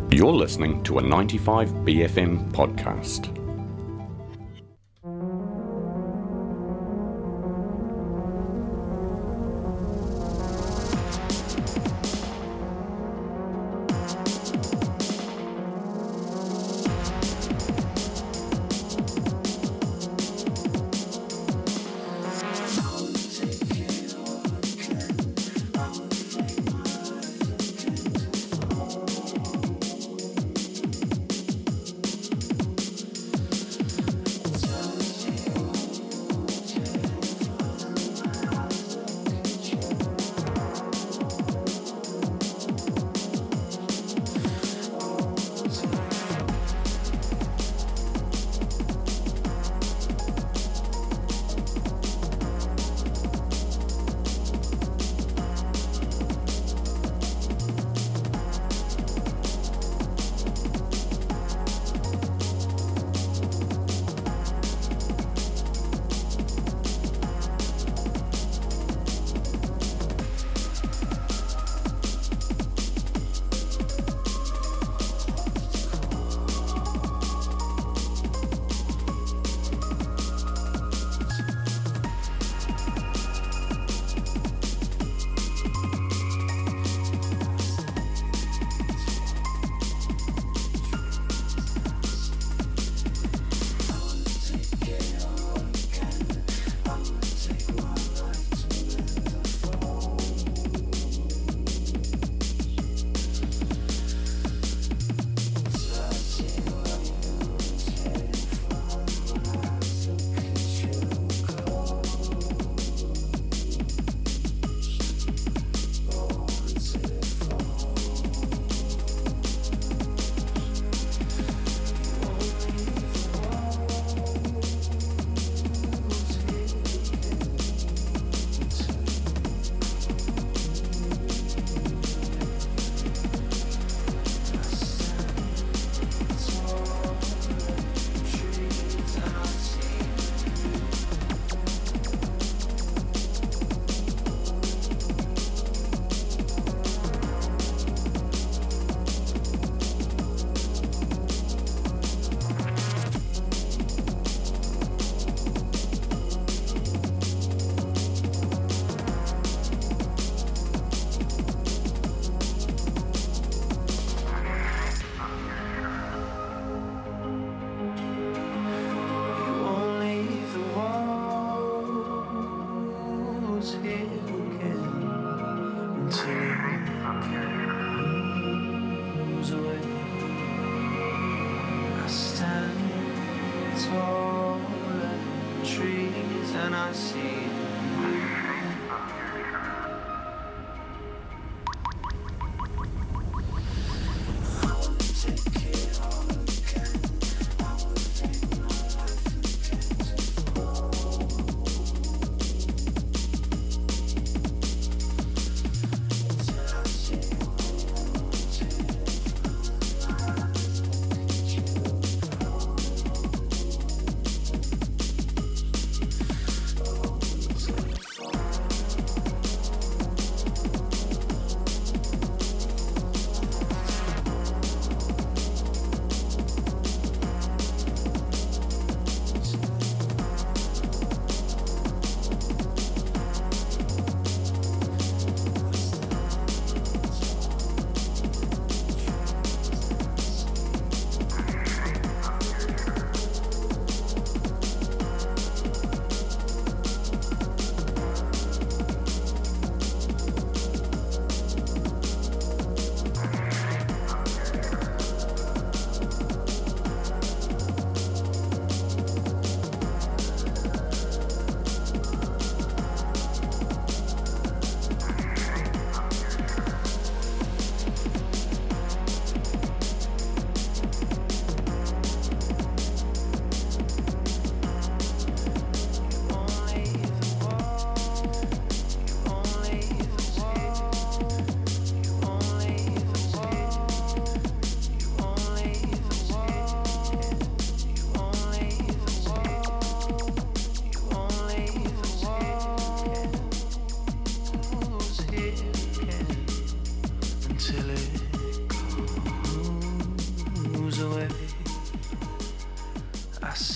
You're listening to a 95BFM podcast.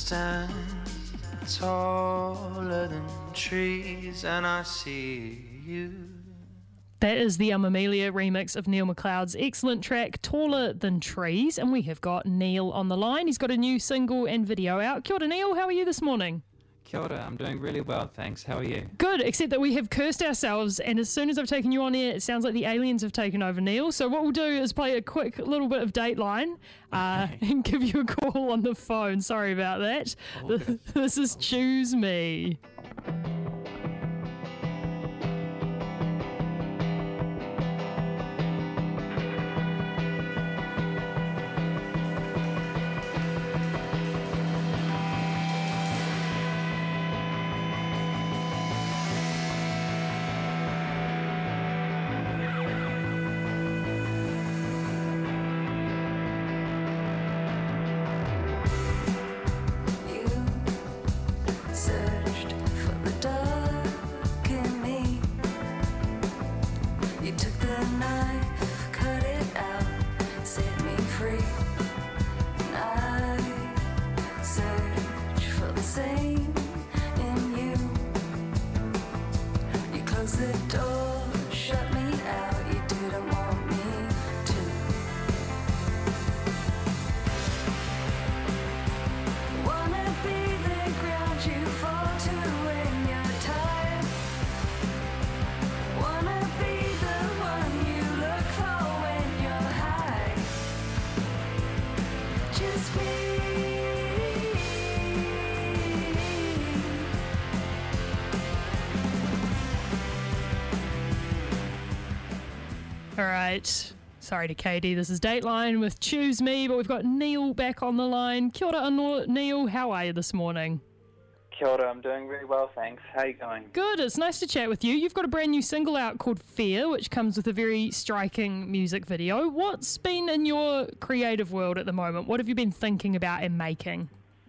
stand taller than trees, and I see you. That is the Amelia remix of Neil McLeod's excellent track, Taller Than Trees. And we have got Neil on the line. He's got a new single and video out. Kia ora, Neil. How are you this morning? Kia ora, I'm doing really well, thanks. How are you? Good, except that we have cursed ourselves, and as soon as I've taken you on air, it sounds like the aliens have taken over, Neil. So what we'll do is play a quick little bit of Dateline and give you a call on the phone. Sorry about that. This is Choose Me. All right. Sorry to Katie. This is Dateline with Choose Me, but we've got Neil back on the line. Kia ora, Neil. How are you this morning? Kia ora, I'm doing really well, thanks. How are you going? Good. It's nice to chat with you. You've got a brand new single out called Fear, which comes with a very striking music video. What's been in your creative world at the moment? What have you been thinking about and making?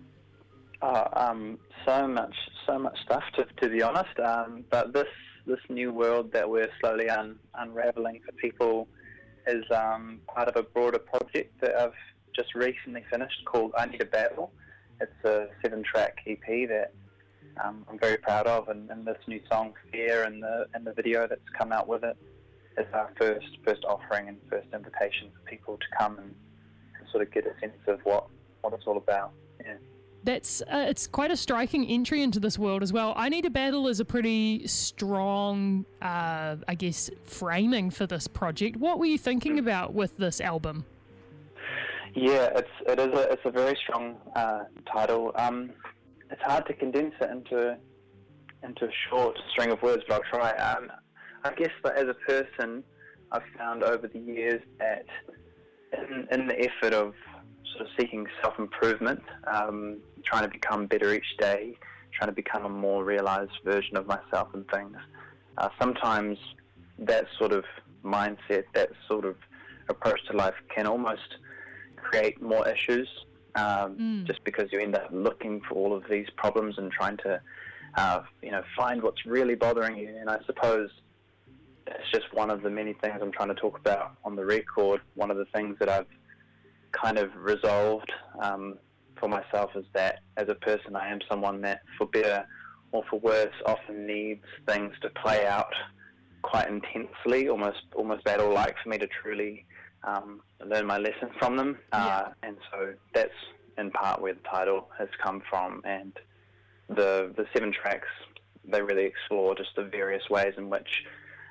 So much stuff, to be honest. But this new world that we're slowly unraveling for people is part of a broader project that I've just recently finished called I Need a Battle. It's a 7-track EP that I'm very proud of, and this new song Fear and the video that's come out with it is our first offering and first invitation for people to come and sort of get a sense of what it's all about. Yeah. That's it's quite a striking entry into this world as well. I Need a Battle is a pretty strong, I guess, framing for this project. What were you thinking about with this album? Yeah, it's a very strong title. It's hard to condense it into a short string of words, but I'll try. I guess that as a person, I've found over the years that in the effort of sort of seeking self-improvement, trying to become better each day, trying to become a more realised version of myself and things. Sometimes that sort of mindset, that sort of approach to life can almost create more issues, just because you end up looking for all of these problems and trying to, find what's really bothering you. And I suppose it's just one of the many things I'm trying to talk about on the record. One of the things that I've kind of resolved for myself is that as a person I am someone that, for better or for worse, often needs things to play out quite intensely, almost battle-like for me to truly learn my lesson from them. And so that's in part where the title has come from, and the 7 tracks, they really explore just the various ways in which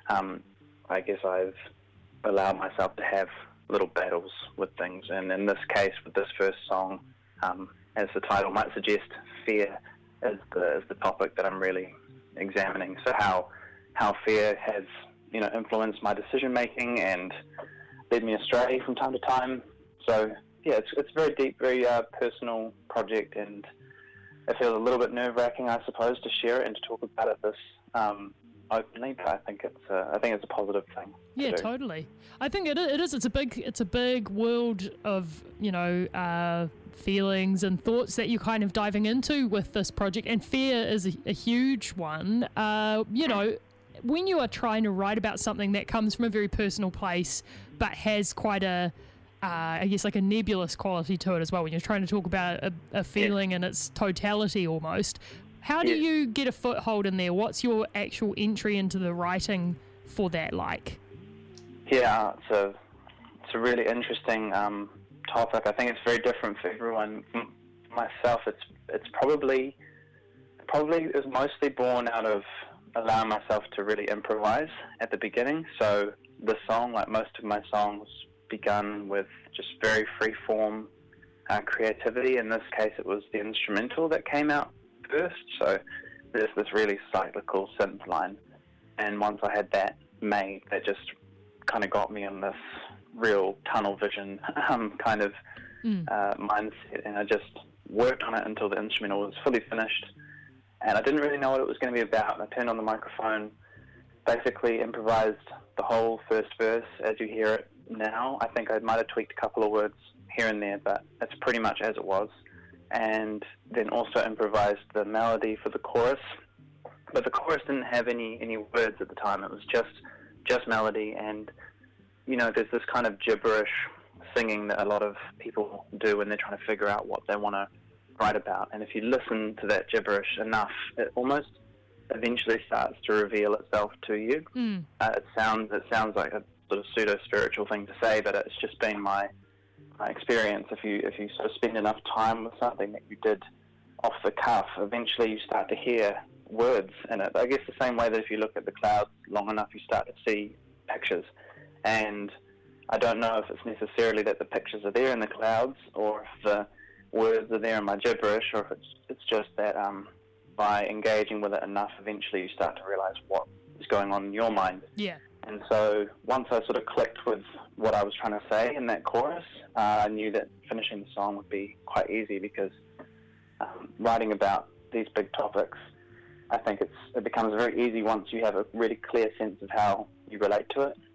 I guess I've allowed myself to have little battles with things. And in this case, with this first song, as the title might suggest, fear is the topic that I'm really examining. So how fear has influenced my decision making and led me astray from time to time. So yeah, it's a very deep, very personal project, and it feels a little bit nerve-wracking, I suppose, to share it and to talk about it this openly. But I think it's a positive thing. Yeah, totally. I think it is. It's a big world of feelings and thoughts that you're kind of diving into with this project, and fear is a huge one. When you are trying to write about something that comes from a very personal place but has quite a I guess, like a nebulous quality to it as well, when you're trying to talk about a feeling in its totality almost. How do you get a foothold in there? What's your actual entry into the writing for that like? Yeah, it's a really interesting topic. I think it's very different for everyone. Myself, it's probably it was mostly born out of allowing myself to really improvise at the beginning. So the song, like most of my songs, begun with just very free form creativity. In this case, it was the instrumental that came out first. So there's this really cyclical synth line, and once I had that made, that just kind of got me in this real tunnel vision kind of mindset, and I just worked on it until the instrumental was fully finished, and I didn't really know what it was going to be about. I turned on the microphone, basically improvised the whole first verse as you hear it now. I think I might have tweaked a couple of words here and there, but it's pretty much as it was. And then also improvised the melody for the chorus, but the chorus didn't have any words at the time. It was just melody, and you know, there's this kind of gibberish singing that a lot of people do when they're trying to figure out what they want to write about. And if you listen to that gibberish enough, it almost eventually starts to reveal itself to you. It sounds like a sort of pseudo-spiritual thing to say, but it's just been my experience. If you sort of spend enough time with something that you did off the cuff, eventually you start to hear words in it. I guess the same way that if you look at the clouds long enough, you start to see pictures. And I don't know if it's necessarily that the pictures are there in the clouds, or if the words are there in my gibberish, or if it's just that by engaging with it enough, eventually you start to realize what is going on in your mind. Yeah. And so once I sort of clicked with what I was trying to say in that chorus, I knew that finishing the song would be quite easy, because writing about these big topics, I think it becomes very easy once you have a really clear sense of how you relate to it.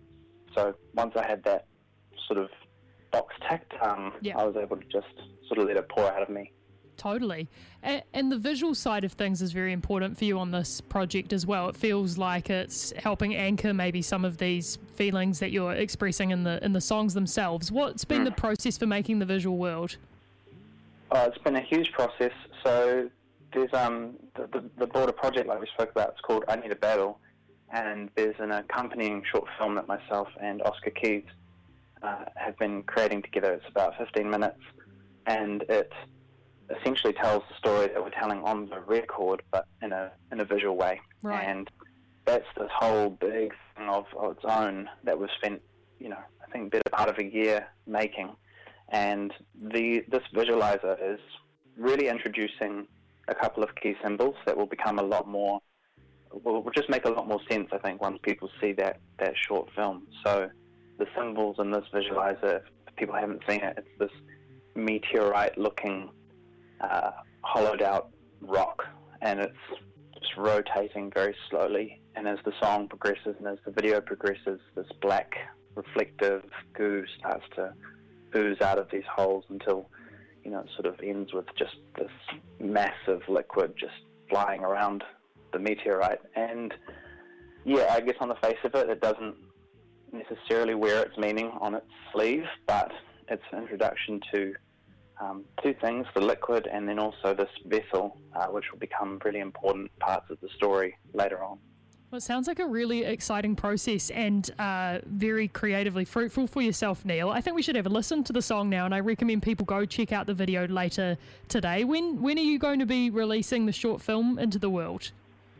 So once I had that sort of box ticked, I was able to just sort of let it pour out of me. Totally. And the visual side of things is very important for you on this project as well. It feels like it's helping anchor maybe some of these feelings that you're expressing in the songs themselves. What's been the process for making the visual world? It's been a huge process. So there's the broader project, like we spoke about, it's called I Need a Battle, and there's an accompanying short film that myself and Oscar Keys have been creating together. It's about 15 minutes, and it essentially tells the story that we're telling on the record, but in a visual way. Right. And that's this whole big thing of its own that we've spent, I think better part of a year making. And this visualizer is really introducing a couple of key symbols that will become will just make a lot more sense, I think, once people see that short film. So the symbols in this visualizer, if people haven't seen it, it's this meteorite-looking hollowed out rock, and it's just rotating very slowly, and as the song progresses and as the video progresses, this black reflective goo starts to ooze out of these holes until it sort of ends with just this massive liquid just flying around the meteorite. And I guess on the face of it, it doesn't necessarily wear its meaning on its sleeve, but it's an introduction to two things, the liquid and then also this vessel, which will become really important parts of the story later on. Well, it sounds like a really exciting process and very creatively fruitful for yourself, Neil. I think we should have a listen to the song now, and I recommend people go check out the video later today. When are you going to be releasing the short film into the world?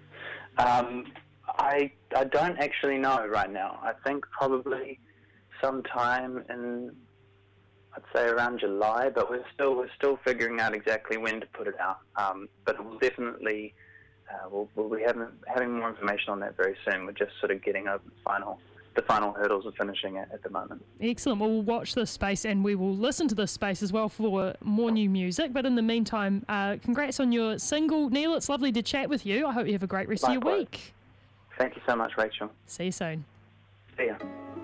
I don't actually know right now. I think probably sometime in, I'd say around July, but we're still figuring out exactly when to put it out. But it will definitely we'll be having more information on that very soon. We're just sort of getting over the final hurdles of finishing it at the moment. Excellent. Well, we'll watch this space and we will listen to this space as well for more new music. But in the meantime, congrats on your single, Neil. It's lovely to chat with you. I hope you have a great rest of your week. Thank you so much, Rachel. See you soon. See ya.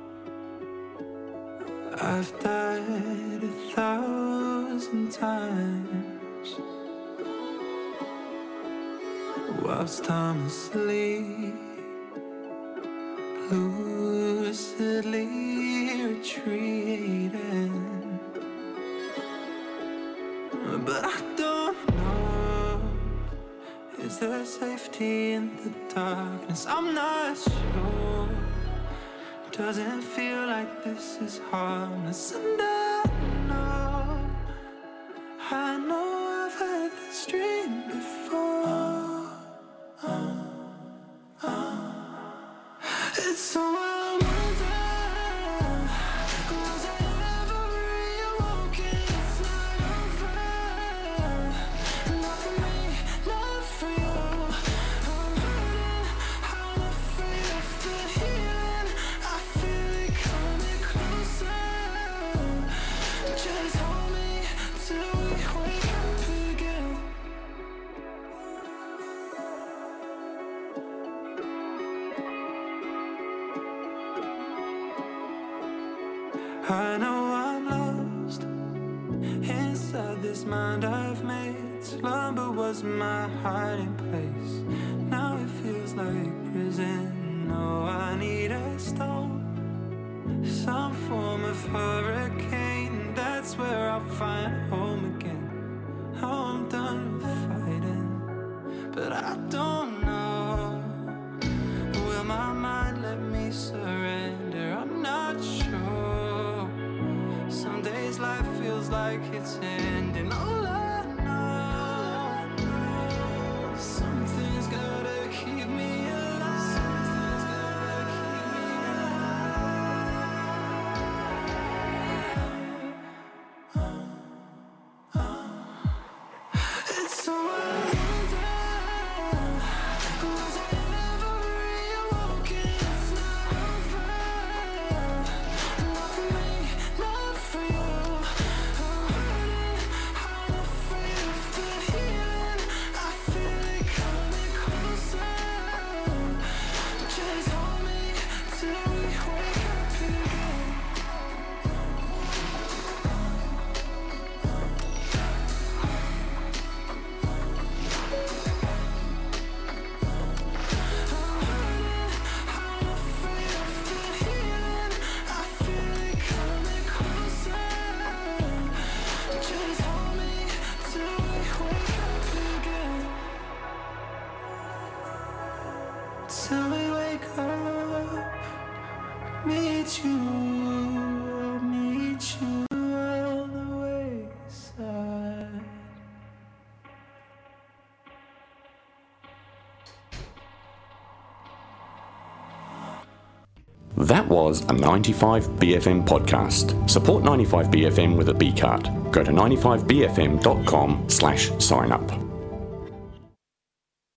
I've died 1,000 times whilst I'm asleep, lucidly retreating. but I don't know. Is there safety in the darkness? I'm not sure. Doesn't feel like this is harmless, and I know I've had this dream before. It's so I wonder, was I ever reawoken? It's not over, not for me, not for you. I'm hurting, I'm afraid of the healing. I feel it coming closer. Just hold me till we wake up again. I know I'm lost inside this mind I've made. Slumber was my hiding place. Now it feels like prison. No, I need a stone, some form of hurricane. That's where I'll find home again. Oh, I'm done with fighting, but I don't know. Will my mind let me surrender? I'm not sure. Some days life feels like it's ending. All I know, something's gotta keep me alive. Something's gotta keep me alive. It's so I wonder, was I ever reawoken? It's not over, not for me, not for you. I'm hurting, I'm afraid of the healing. I feel it coming closer. Just hold me till we wake up again. I'm afraid of the healing. I feel it coming closer. Just hold me till we wake up again. Till we wake up, meet you on the wayside. That was a 95BFM podcast. Support 95BFM with a B card. Go to 95BFM.com/sign up.